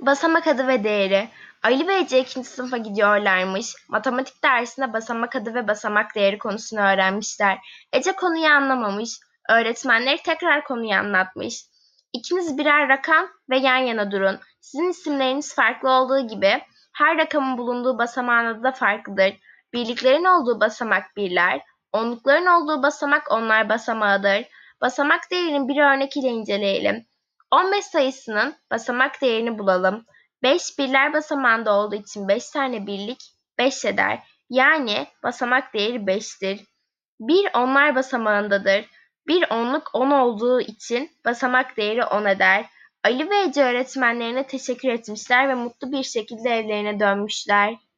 Basamak adı ve değeri. Ali ve Ece 2. sınıfa gidiyorlarmış. Matematik dersinde basamak adı ve basamak değeri konusunu öğrenmişler. Ece konuyu anlamamış. Öğretmenleri tekrar konuyu anlatmış. İkiniz birer rakam ve yan yana durun. Sizin isimleriniz farklı olduğu gibi her rakamın bulunduğu basamağın adı da farklıdır. Birliklerin olduğu basamak birler, onlukların olduğu basamak onlar basamağıdır. Basamak değerinin bir örnek ile inceleyelim. 15 sayısının basamak değerini bulalım. 5 birler basamağında olduğu için 5 tane birlik 5 eder. Yani basamak değeri 5'tir. 1 onlar basamağındadır. Bir onluk 10 olduğu için basamak değeri 10 eder. Ali ve Ece öğretmenlerine teşekkür etmişler ve mutlu bir şekilde evlerine dönmüşler.